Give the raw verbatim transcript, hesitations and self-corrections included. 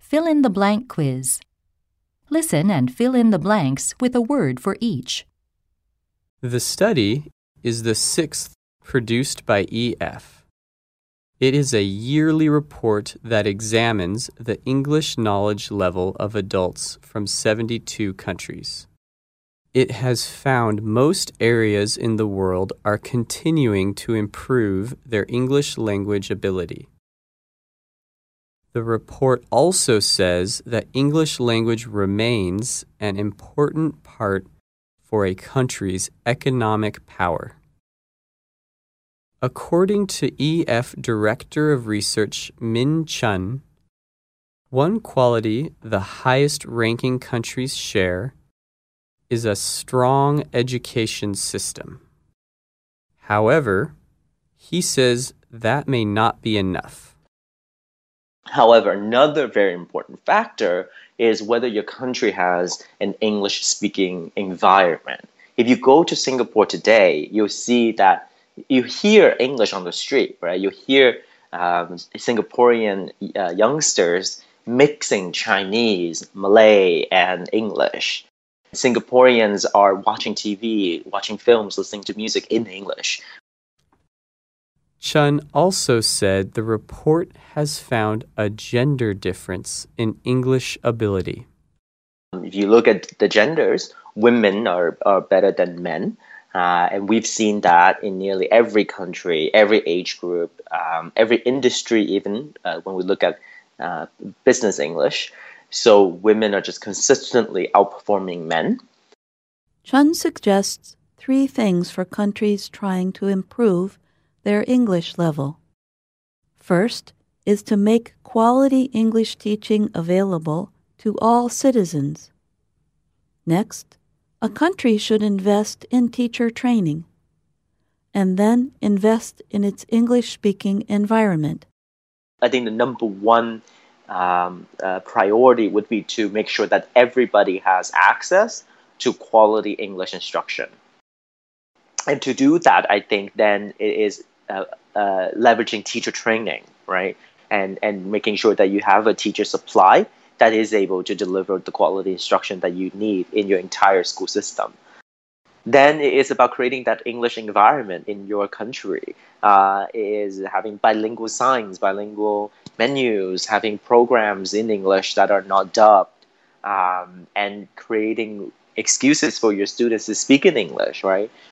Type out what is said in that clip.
Fill in the blank quiz. Listen and fill in the blanks with a word for each. The study is the sixth produced by E F. It is a yearly report that examines the English knowledge level of adults from seventy-two countries. It has found most areas in the world are continuing to improve their English language ability. The report also says that English language remains an important part for a country's economic power. According to E F Director of Research Min Chun, one quality the highest-ranking countries share is a strong education system. However, he says that may not be enough. However, another very important factor is whether your country has an English-speaking environment. If you go to Singapore today, you'll see that you hear English on the street, right? You hear um, Singaporean uh, youngsters mixing Chinese, Malay, and English. Singaporeans are watching T V, watching films, listening to music in English. Chun also said the report has found a gender difference in English ability. If you look at the genders, women are, are better than men. Uh, and we've seen that in nearly every country, every age group, um, every industry even, uh, when we look at uh, business English. So women are just consistently outperforming men. Chun suggests three things for countries trying to improve their English level. First is to make quality English teaching available to all citizens. Next, a country should invest in teacher training, and then invest in its English-speaking environment. I think the number one um, uh, priority would be to make sure that everybody has access to quality English instruction. And to do that, I think then it is uh, uh, leveraging teacher training, right? And, and making sure that you have a teacher supply that is able to deliver the quality instruction that you need in your entire school system. Then it is about creating that English environment in your country. Uh, it is having bilingual signs, bilingual menus, having programs in English that are not dubbed, um, and creating excuses for your students to speak in English, right?